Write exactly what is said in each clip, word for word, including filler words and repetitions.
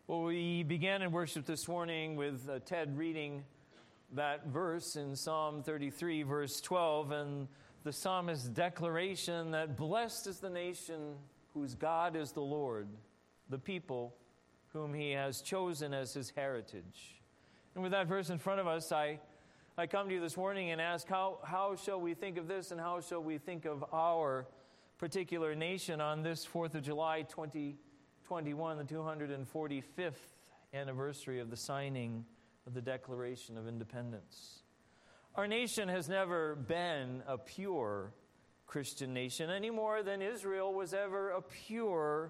Well, we began in worship this morning with uh, Ted reading that verse in Psalm thirty-three, verse twelve, and the psalmist's declaration that blessed is the nation whose God is the Lord, the people whom he has chosen as his heritage. And with that verse in front of us, I, I come to you this morning and ask, how, how shall we think of this and how shall we think of our particular nation on this fourth of July, twenty twenty-one, the two hundred forty-fifth anniversary of the signing of the Declaration of Independence. Our nation has never been a pure Christian nation any more than Israel was ever a pure,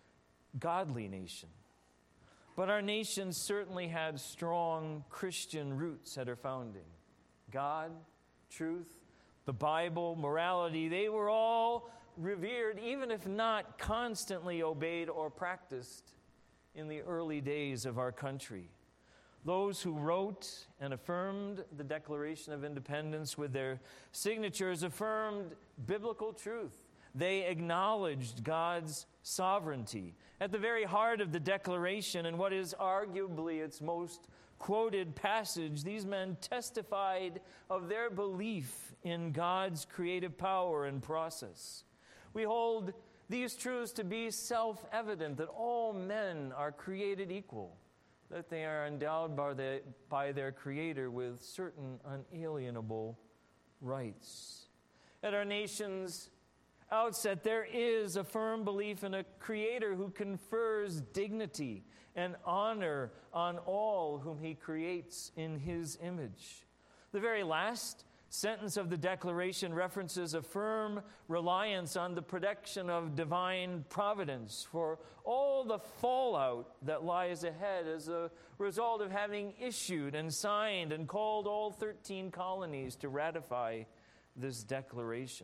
godly nation. But our nation certainly had strong Christian roots at her founding. God, truth, the Bible, morality, they were all revered, even if not constantly obeyed or practiced in the early days of our country. Those who wrote and affirmed the Declaration of Independence with their signatures affirmed biblical truth. They acknowledged God's sovereignty. At the very heart of the Declaration, and what is arguably its most quoted passage, these men testified of their belief in God's creative power and process. We hold these truths to be self-evident, that all men are created equal, that they are endowed by, the, by their Creator with certain unalienable rights. At our nation's outset, there is a firm belief in a Creator who confers dignity and honor on all whom He creates in His image. The very last sentence of the Declaration references a firm reliance on the protection of divine providence for all the fallout that lies ahead as a result of having issued and signed and called all thirteen colonies to ratify this declaration.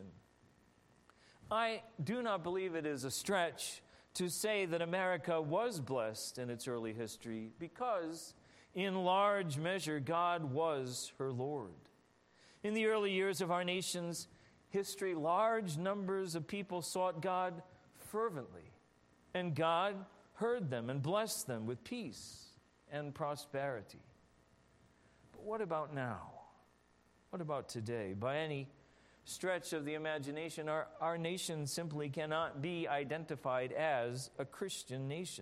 I do not believe it is a stretch to say that America was blessed in its early history because, in large measure, God was her Lord. In the early years of our nation's history, large numbers of people sought God fervently, and God heard them and blessed them with peace and prosperity. But what about now? What about today? By any stretch of the imagination, our, our nation simply cannot be identified as a Christian nation.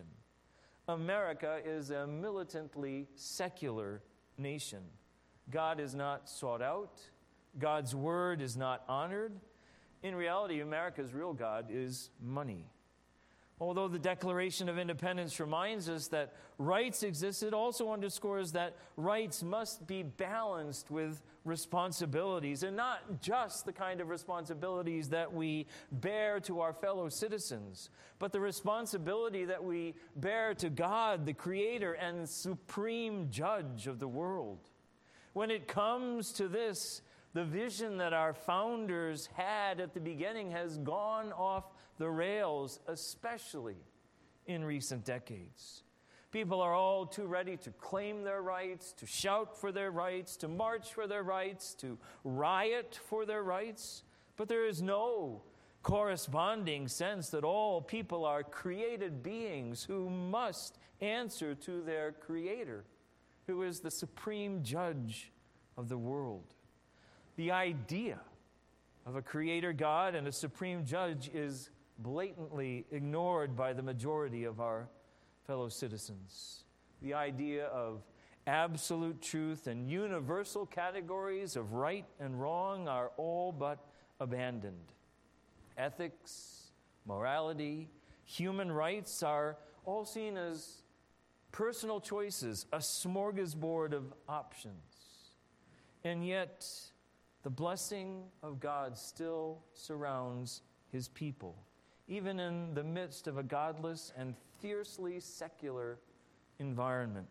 America is a militantly secular nation. God is not sought out. God's word is not honored. In reality, America's real God is money. Although the Declaration of Independence reminds us that rights exist, it also underscores that rights must be balanced with responsibilities, and not just the kind of responsibilities that we bear to our fellow citizens, but the responsibility that we bear to God, the Creator and supreme Judge of the world. When it comes to this, the vision that our founders had at the beginning has gone off the rails, especially in recent decades. People are all too ready to claim their rights, to shout for their rights, to march for their rights, to riot for their rights. But there is no corresponding sense that all people are created beings who must answer to their Creator, who is the supreme judge of the world. The idea of a creator God and a supreme judge is blatantly ignored by the majority of our fellow citizens. The idea of absolute truth and universal categories of right and wrong are all but abandoned. Ethics, morality, human rights are all seen as personal choices, a smorgasbord of options. And yet, the blessing of God still surrounds His people, even in the midst of a godless and fiercely secular environment.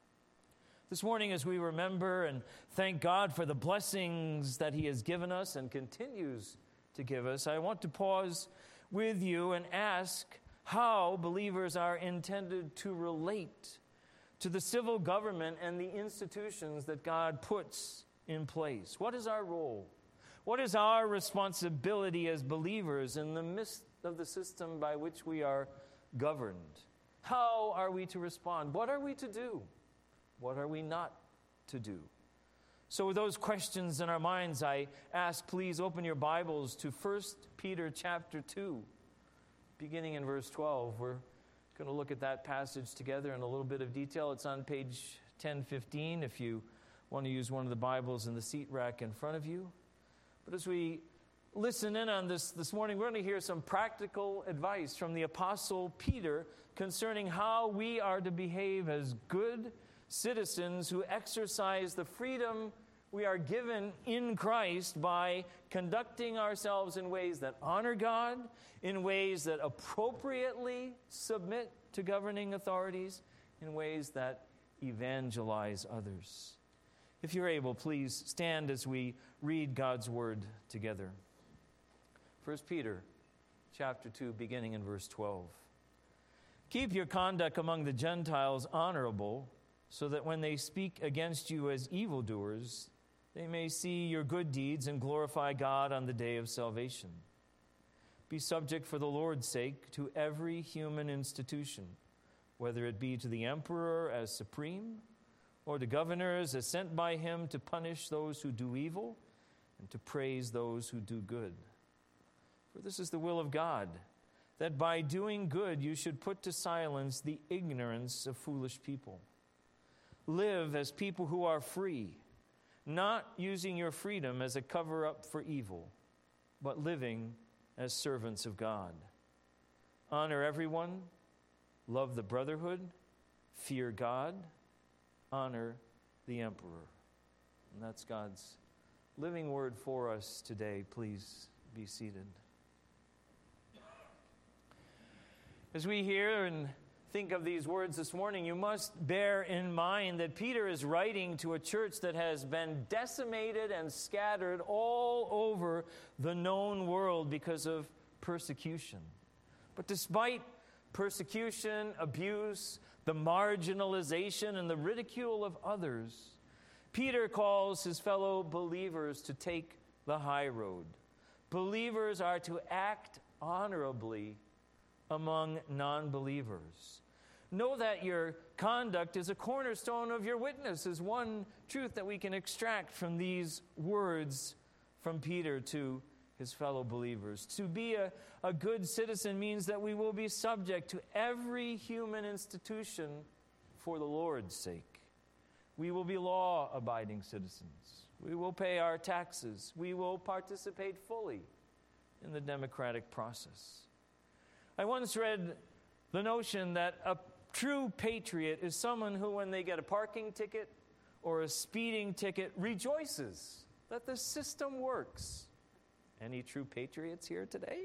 This morning, as we remember and thank God for the blessings that He has given us and continues to give us, I want to pause with you and ask how believers are intended to relate to the civil government and the institutions that God puts in place. What is our role? What is our responsibility as believers in the midst of the system by which we are governed? How are we to respond? What are we to do? What are we not to do? So with those questions in our minds, I ask, please open your Bibles to First Peter chapter two, beginning in verse twelve. We're going to look at that passage together in a little bit of detail. It's on page ten fifteen if you want to use one of the Bibles in the seat rack in front of you. But as we listen in on this this morning, we're going to hear some practical advice from the Apostle Peter concerning how we are to behave as good citizens who exercise the freedom we are given in Christ by conducting ourselves in ways that honor God, in ways that appropriately submit to governing authorities, in ways that evangelize others. If you're able, please stand as we read God's word together. First Peter chapter two, beginning in verse twelve. Keep your conduct among the Gentiles honorable, so that when they speak against you as evildoers, they may see your good deeds and glorify God on the day of salvation. Be subject for the Lord's sake to every human institution, whether it be to the emperor as supreme, or to governors as sent by him to punish those who do evil and to praise those who do good. For this is the will of God, that by doing good you should put to silence the ignorance of foolish people. Live as people who are free, not using your freedom as a cover-up for evil, but living as servants of God. Honor everyone, love the brotherhood, fear God, honor the emperor. And that's God's living word for us today. Please be seated. As we hear and think of these words this morning, you must bear in mind that Peter is writing to a church that has been decimated and scattered all over the known world because of persecution. But despite persecution, abuse, the marginalization, and the ridicule of others, Peter calls his fellow believers to take the high road. Believers are to act honorably among non-believers. Know that your conduct is a cornerstone of your witness, is one truth that we can extract from these words from Peter to his fellow believers. To be a, a good citizen means that we will be subject to every human institution for the Lord's sake. We will be law-abiding citizens. We will pay our taxes. We will participate fully in the democratic process. I once read the notion that a true patriot is someone who, when they get a parking ticket or a speeding ticket, rejoices that the system works. Any true patriots here today?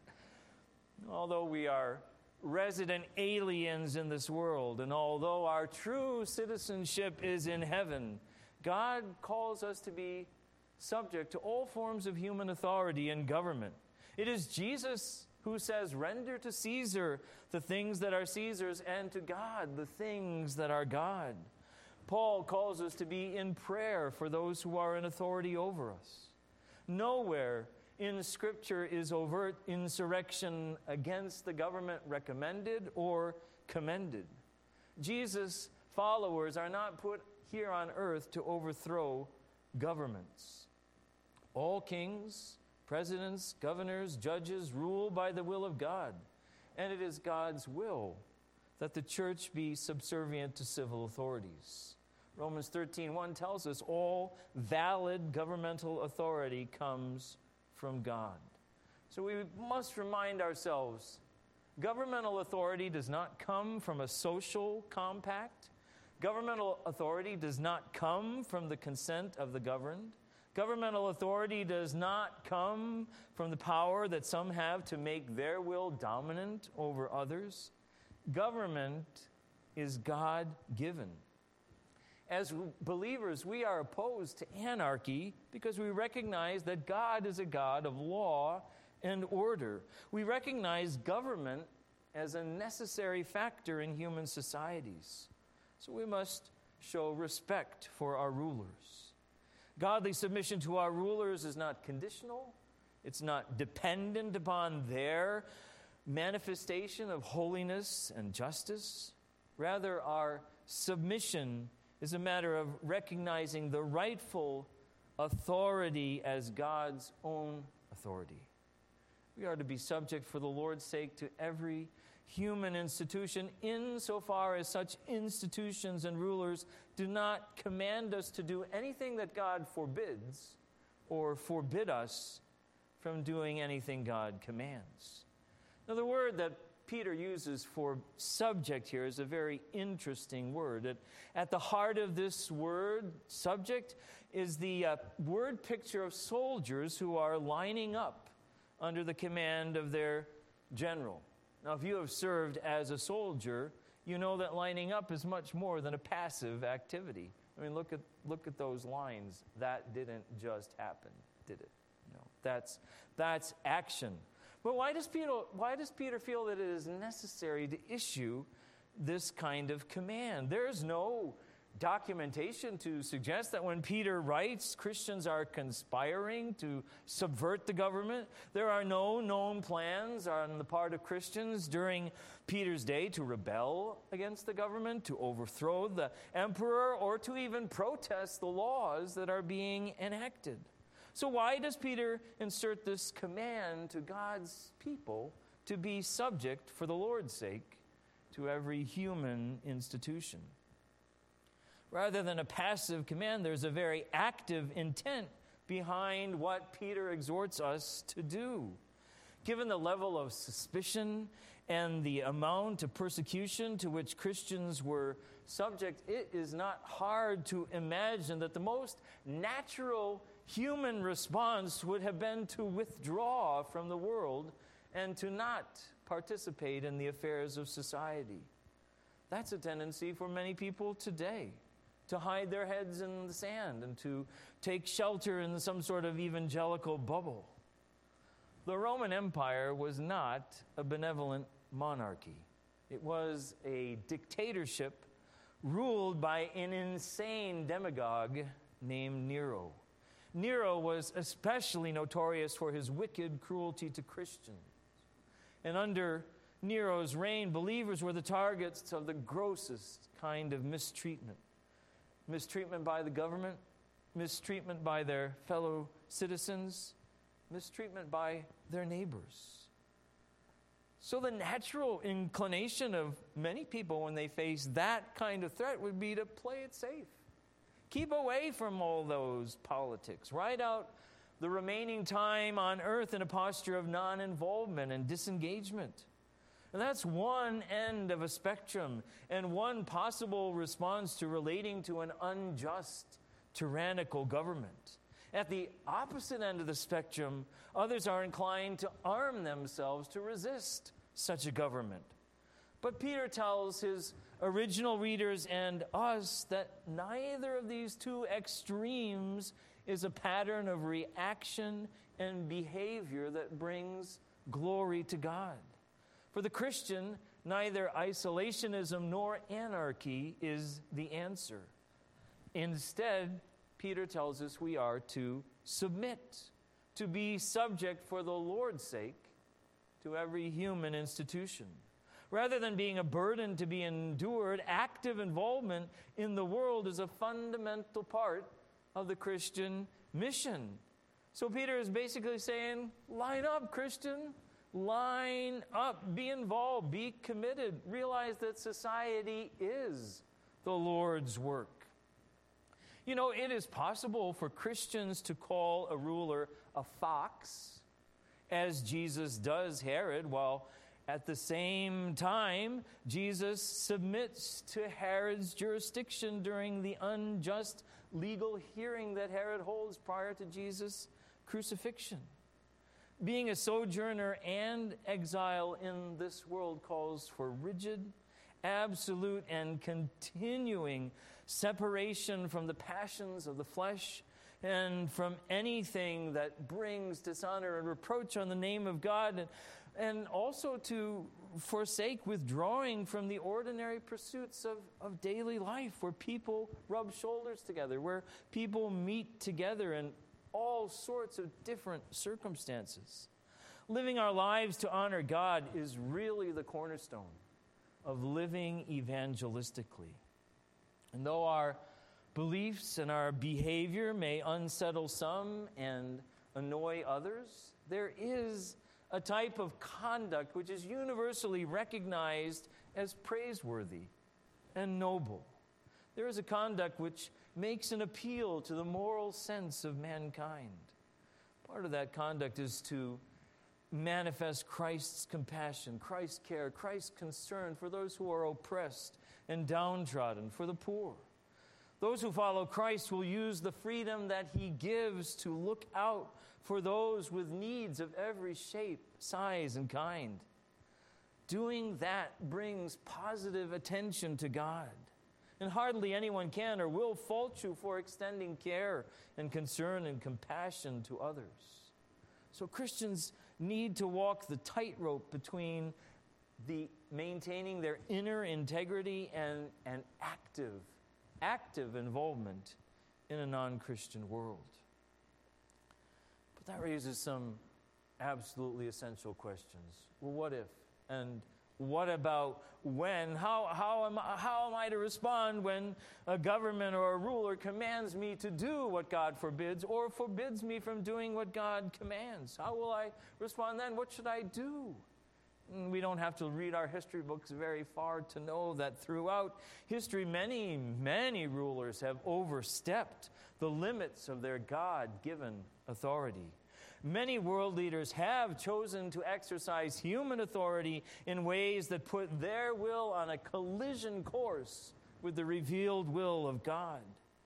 Although we are resident aliens in this world, and although our true citizenship is in heaven, God calls us to be subject to all forms of human authority and government. It is Jesus who says, render to Caesar the things that are Caesar's, and to God the things that are God. Paul calls us to be in prayer for those who are in authority over us. Nowhere in Scripture is overt insurrection against the government recommended or commended. Jesus' followers are not put here on earth to overthrow governments. All kings, presidents, governors, judges rule by the will of God. And it is God's will that the church be subservient to civil authorities. Romans thirteen one tells us all valid governmental authority comes from God. So we must remind ourselves, governmental authority does not come from a social compact. Governmental authority does not come from the consent of the governed. Governmental authority does not come from the power that some have to make their will dominant over others. Government is God-given. As believers, we are opposed to anarchy because we recognize that God is a God of law and order. We recognize government as a necessary factor in human societies. So we must show respect for our rulers. Godly submission to our rulers is not conditional. It's not dependent upon their manifestation of holiness and justice. Rather, our submission is a matter of recognizing the rightful authority as God's own authority. We are to be subject for the Lord's sake to every human institution, insofar as such institutions and rulers do not command us to do anything that God forbids or forbid us from doing anything God commands. Now, the word that Peter uses for subject here is a very interesting word. At, at the heart of this word, subject, is the uh, word picture of soldiers who are lining up under the command of their general. Now, if you have served as a soldier, you know that lining up is much more than a passive activity. I mean, look at look at those lines. That didn't just happen, did it? No, that's that's action. But why does Peter why does Peter feel that it is necessary to issue this kind of command? There's no documentation to suggest that when Peter writes, Christians are conspiring to subvert the government. There are no known plans on the part of Christians during Peter's day to rebel against the government, to overthrow the emperor, or to even protest the laws that are being enacted. So why does Peter insert this command to God's people to be subject for the Lord's sake to every human institution? Rather than a passive command, there's a very active intent behind what Peter exhorts us to do. Given the level of suspicion and the amount of persecution to which Christians were subject, it is not hard to imagine that the most natural human response would have been to withdraw from the world and to not participate in the affairs of society. That's a tendency for many people today, to hide their heads in the sand and to take shelter in some sort of evangelical bubble. The Roman Empire was not a benevolent monarchy. It was a dictatorship ruled by an insane demagogue named Nero. Nero was especially notorious for his wicked cruelty to Christians. And under Nero's reign, believers were the targets of the grossest kind of mistreatment. Mistreatment by the government, mistreatment by their fellow citizens, mistreatment by their neighbors. So the natural inclination of many people when they face that kind of threat would be to play it safe. Keep away from all those politics. Ride out the remaining time on earth in a posture of non-involvement and disengagement. And that's one end of a spectrum and one possible response to relating to an unjust, tyrannical government. At the opposite end of the spectrum, others are inclined to arm themselves to resist such a government. But Peter tells his original readers and us that neither of these two extremes is a pattern of reaction and behavior that brings glory to God. For the Christian, neither isolationism nor anarchy is the answer. Instead, Peter tells us we are to submit, to be subject for the Lord's sake to every human institution. Rather than being a burden to be endured, active involvement in the world is a fundamental part of the Christian mission. So Peter is basically saying, line up, Christian. Line up, be involved, be committed. Realize that society is the Lord's work. You know, it is possible for Christians to call a ruler a fox, as Jesus does Herod, while at the same time, Jesus submits to Herod's jurisdiction during the unjust legal hearing that Herod holds prior to Jesus' crucifixion. Being a sojourner and exile in this world calls for rigid, absolute, and continuing separation from the passions of the flesh and from anything that brings dishonor and reproach on the name of God, and, and also to forsake withdrawing from the ordinary pursuits of, of daily life, where people rub shoulders together, where people meet together in all sorts of different circumstances. living our lives to honor God is really the cornerstone of living evangelistically. And though our beliefs and our behavior may unsettle some and annoy others, there is a type of conduct which is universally recognized as praiseworthy and noble. There is a conduct which makes an appeal to the moral sense of mankind. Part of that conduct is to manifest Christ's compassion, Christ's care, Christ's concern for those who are oppressed and downtrodden, for the poor. Those who follow Christ will use the freedom that he gives to look out for those with needs of every shape, size, and kind. Doing that brings positive attention to God. And hardly anyone can or will fault you for extending care and concern and compassion to others. So Christians need to walk the tightrope between the maintaining their inner integrity and an active, active involvement in a non-Christian world. But that raises some absolutely essential questions. Well, what if? And what about when? How, how, am I, how am I to respond when a government or a ruler commands me to do what God forbids or forbids me from doing what God commands? How will I respond then? What should I do? And we don't have to read our history books very far to know that throughout history, many, many rulers have overstepped the limits of their God-given authority. Many world leaders have chosen to exercise human authority in ways that put their will on a collision course with the revealed will of God.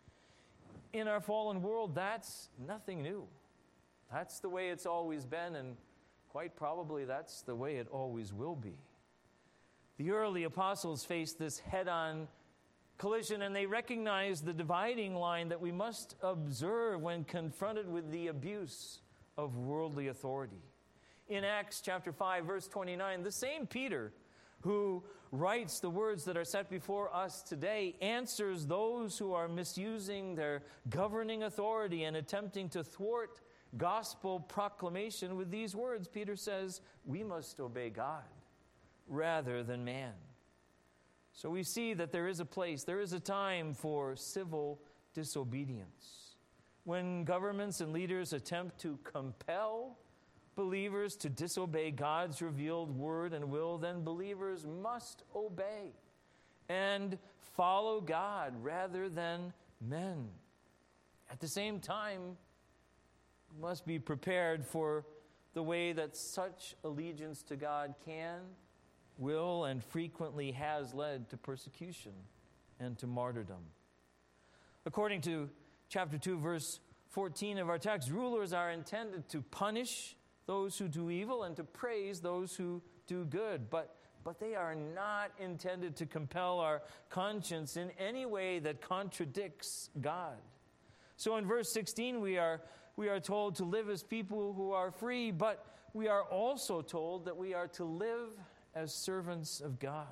In our fallen world, that's nothing new. That's the way it's always been, and quite probably that's the way it always will be. The early apostles faced this head-on collision, and they recognized the dividing line that we must observe when confronted with the abuse of worldly authority. In Acts chapter five, verse twenty-nine, the same Peter who writes the words that are set before us today answers those who are misusing their governing authority and attempting to thwart gospel proclamation with these words. Peter says, we must obey God rather than man. So we see that there is a place, there is a time for civil disobedience. When governments and leaders attempt to compel believers to disobey God's revealed word and will, then believers must obey and follow God rather than men. At the same time, we must be prepared for the way that such allegiance to God can, will, and frequently has led to persecution and to martyrdom. According to chapter two, verse fourteen of our text, rulers are intended to punish those who do evil and to praise those who do good. But, but they are not intended to compel our conscience in any way that contradicts God. So in verse sixteen, we are, we are told to live as people who are free, but we are also told that we are to live as servants of God.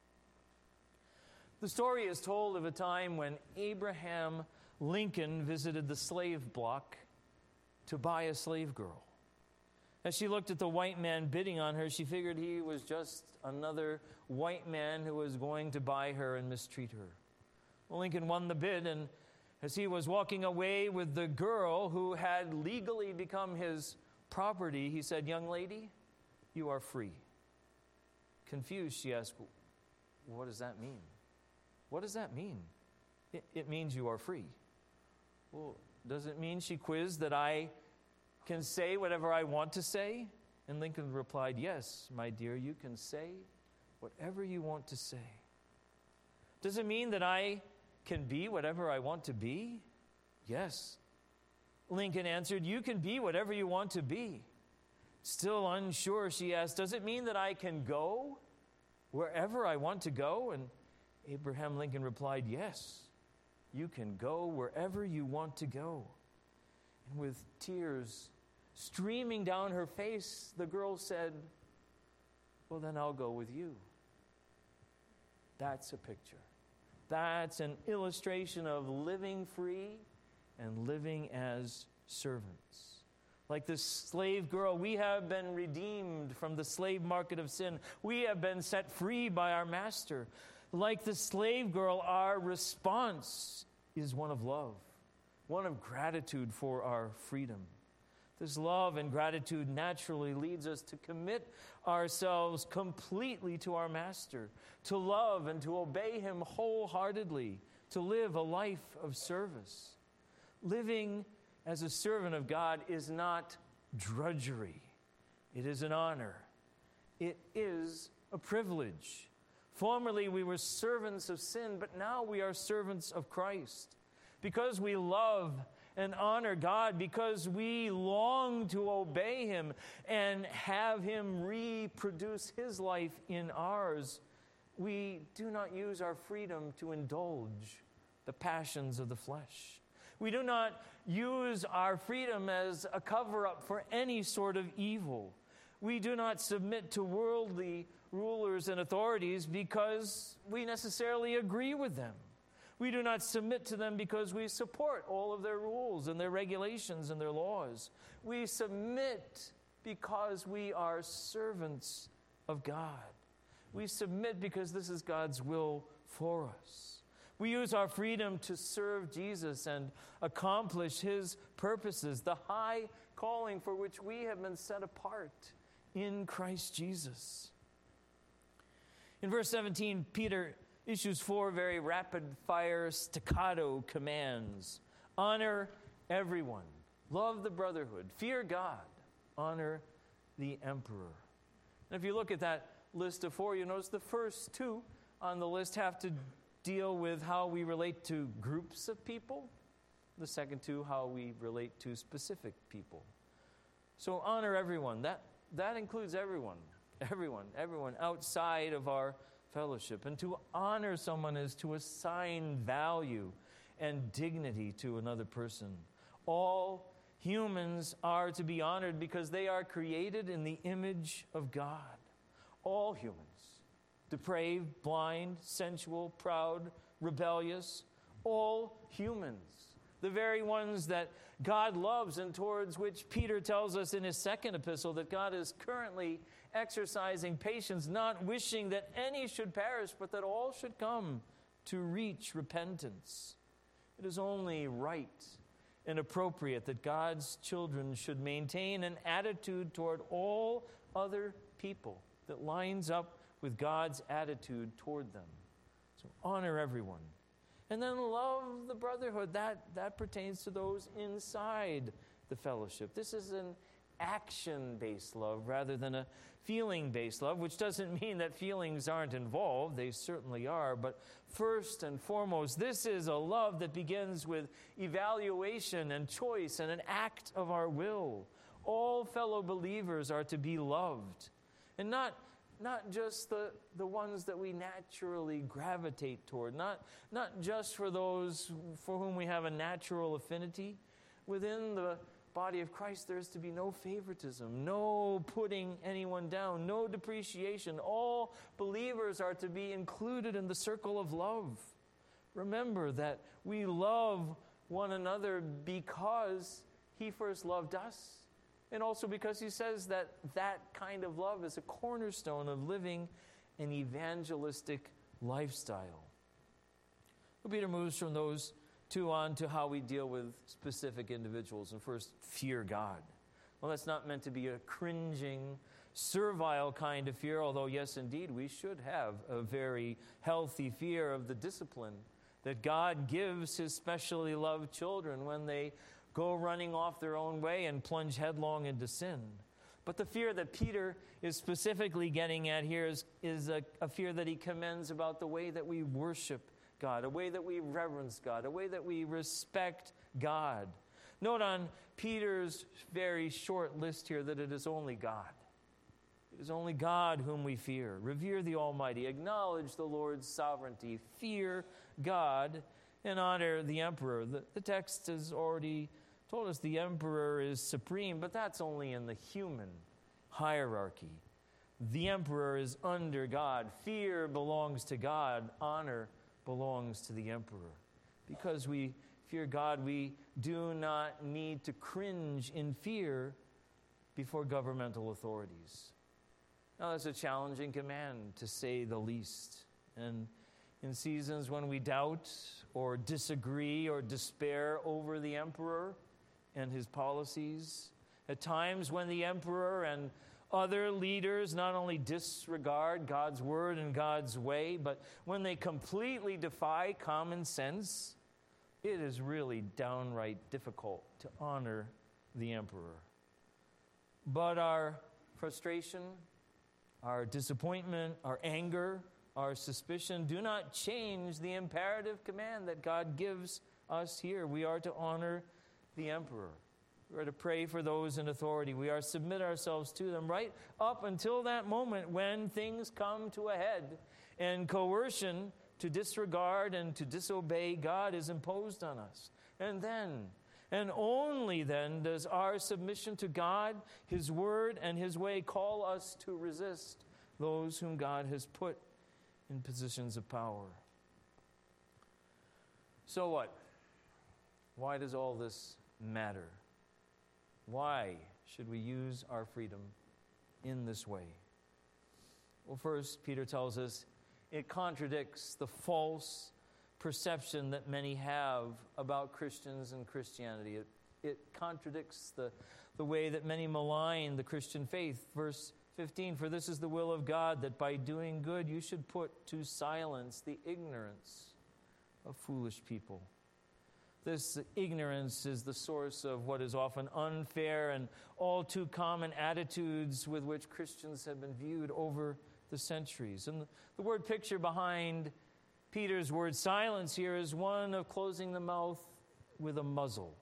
The story is told of a time when Abraham Lincoln visited the slave block to buy a slave girl. As she looked at the white man bidding on her, she figured he was just another white man who was going to buy her and mistreat her. Well, Lincoln won the bid, and as he was walking away with the girl who had legally become his property, he said, "Young lady, you are free." Confused, she asked, "What does that mean? What does that mean?" It, it means you are free. Well, does it mean, she quizzed, that I can say whatever I want to say? And Lincoln replied, "Yes, my dear, you can say whatever you want to say." Does it mean that I can be whatever I want to be? Yes. Lincoln answered, "You can be whatever you want to be." Still unsure, she asked, "Does it mean that I can go wherever I want to go?" And Abraham Lincoln replied, "Yes, you can go wherever you want to go." And with tears streaming down her face, the girl said, "Well, then I'll go with you." That's a picture. That's an illustration of living free and living as servants. Like this slave girl, we have been redeemed from the slave market of sin. We have been set free by our master. Like the slave girl, our response is one of love, one of gratitude for our freedom. This love and gratitude naturally leads us to commit ourselves completely to our master, to love and to obey him wholeheartedly, to live a life of service. Living as a servant of God is not drudgery. It is an honor. It is a privilege. Formerly we were servants of sin, but now we are servants of Christ. Because we love and honor God, because we long to obey him and have him reproduce his life in ours, we do not use our freedom to indulge the passions of the flesh. We do not use our freedom as a cover-up for any sort of evil. We do not submit to worldly rulers and authorities because we necessarily agree with them. We do not submit to them because we support all of their rules and their regulations and their laws. We submit because we are servants of God. We submit because this is God's will for us. We use our freedom to serve Jesus and accomplish his purposes, the high calling for which we have been set apart in Christ Jesus. In verse seventeen, Peter issues four very rapid-fire staccato commands. Honor everyone. Love the brotherhood. Fear God. Honor the emperor. And if you look at that list of four, you notice the first two on the list have to deal with how we relate to groups of people. The second two, how we relate to specific people. So honor everyone. That, that includes everyone. Everyone. Everyone outside of our fellowship. And to honor someone is to assign value and dignity to another person. All humans are to be honored because they are created in the image of God. All humans. Depraved, blind, sensual, proud, rebellious, all humans. The very ones that God loves and towards which Peter tells us in his second epistle that God is currently exercising patience, not wishing that any should perish, but that all should come to reach repentance. It is only right and appropriate that God's children should maintain an attitude toward all other people that lines up with God's attitude toward them. So honor everyone. And then love the brotherhood. That, that pertains to those inside the fellowship. This is an action-based love rather than a feeling-based love, which doesn't mean that feelings aren't involved. They certainly are. But first and foremost, this is a love that begins with evaluation and choice and an act of our will. All fellow believers are to be loved. And not Not just the, the ones that we naturally gravitate toward, not, not just for those for whom we have a natural affinity. Within the body of Christ, there is to be no favoritism, no putting anyone down, no depreciation. All believers are to be included in the circle of love. Remember that we love one another because he first loved us. And also because he says that that kind of love is a cornerstone of living an evangelistic lifestyle. Well, Peter moves from those two on to how we deal with specific individuals. And first, fear God. Well, that's not meant to be a cringing, servile kind of fear, although yes, indeed, we should have a very healthy fear of the discipline that God gives his specially loved children when they go running off their own way and plunge headlong into sin. But the fear that Peter is specifically getting at here is, is a, a fear that he commends about the way that we worship God, a way that we reverence God, a way that we respect God. Note on Peter's very short list here that it is only God. It is only God whom we fear. Revere the Almighty. Acknowledge the Lord's sovereignty. Fear God and honor the emperor. The, the text has already told us the emperor is supreme, but that's only in the human hierarchy. The emperor is under God. Fear belongs to God. Honor belongs to the emperor. Because we fear God, we do not need to cringe in fear before governmental authorities. Now, that's a challenging command, to say the least. And in seasons when we doubt or disagree or despair over the emperor and his policies, at times when the emperor and other leaders not only disregard God's word and God's way, but when they completely defy common sense, it is really downright difficult to honor the emperor. But our frustration, our disappointment, our anger, our suspicion do not change the imperative command that God gives us here. We are to honor the emperor. We are to pray for those in authority. We are to submit ourselves to them right up until that moment when things come to a head and coercion to disregard and to disobey God is imposed on us. And then, and only then, does our submission to God, His word, and His way call us to resist those whom God has put in positions of power. So what? Why does all this matter? Why should we use our freedom in this way? Well, first, Peter tells us it contradicts the false perception that many have about Christians and Christianity. It, it contradicts the, the way that many malign the Christian faith. Verse fifteen, for this is the will of God, that by doing good you should put to silence the ignorance of foolish people. This ignorance is the source of what is often unfair and all too common attitudes with which Christians have been viewed over the centuries. And the, the word picture behind Peter's word silence here is one of closing the mouth with a muzzle.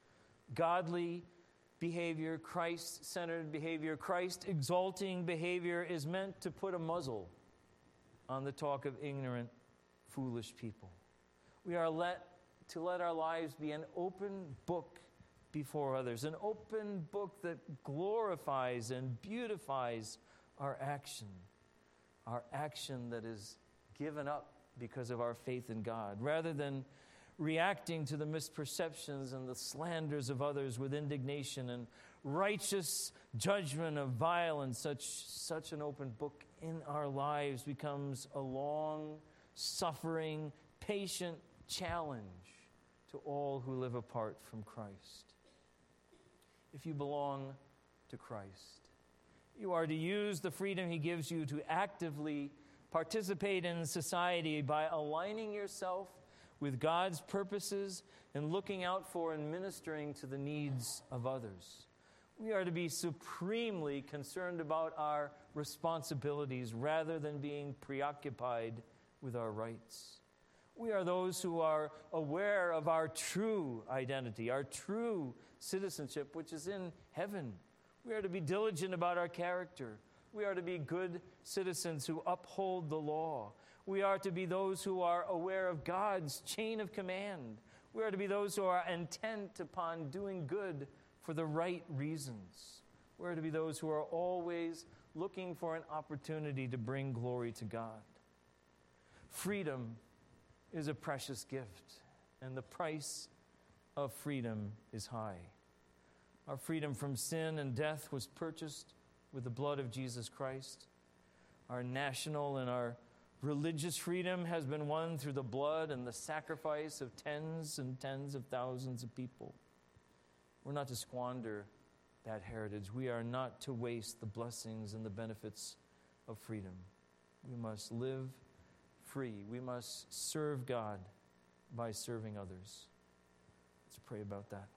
Godly behavior, Christ-centered behavior, Christ-exalting behavior is meant to put a muzzle on the talk of ignorant, foolish people. We are let to let our lives be an open book before others, an open book that glorifies and beautifies our action, our action that is given up because of our faith in God, rather than reacting to the misperceptions and the slanders of others with indignation and righteous judgment of violence. Such, such an open book in our lives becomes a long, suffering, patient challenge to all who live apart from Christ. If you belong to Christ, you are to use the freedom He gives you to actively participate in society by aligning yourself with God's purposes and looking out for and ministering to the needs of others. We are to be supremely concerned about our responsibilities rather than being preoccupied with our rights. We are those who are aware of our true identity, our true citizenship, which is in heaven. We are to be diligent about our character. We are to be good citizens who uphold the law. We are to be those who are aware of God's chain of command. We are to be those who are intent upon doing good for the right reasons. We are to be those who are always looking for an opportunity to bring glory to God. Freedom is a precious gift, and the price of freedom is high. Our freedom from sin and death was purchased with the blood of Jesus Christ. Our national and our religious freedom has been won through the blood and the sacrifice of tens and tens of thousands of people. We're not to squander that heritage. We are not to waste the blessings and the benefits of freedom. We must live free. We must serve God by serving others. Let's pray about that.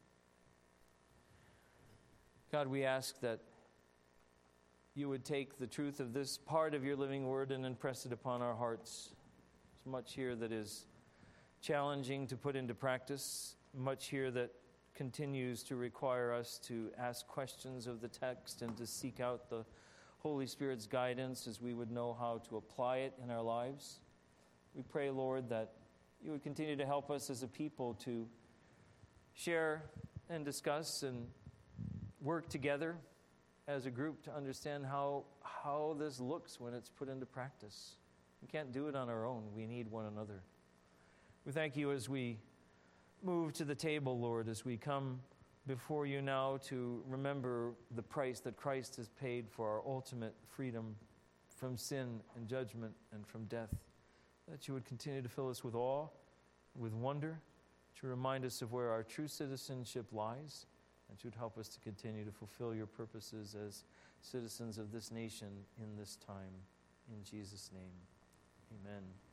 God, we ask that You would take the truth of this part of Your living word and impress it upon our hearts. There's much here that is challenging to put into practice, much here that continues to require us to ask questions of the text and to seek out the Holy Spirit's guidance as we would know how to apply it in our lives. We pray, Lord, that You would continue to help us as a people to share and discuss and work together as a group to understand how, how this looks when it's put into practice. We can't do it on our own. We need one another. We thank You as we move to the table, Lord, as we come before you now to remember the price that Christ has paid for our ultimate freedom from sin and judgment and from death. That you would continue to fill us with awe, with wonder, to remind us of where our true citizenship lies, and you would help us to continue to fulfill your purposes as citizens of this nation in this time. In Jesus' name, amen.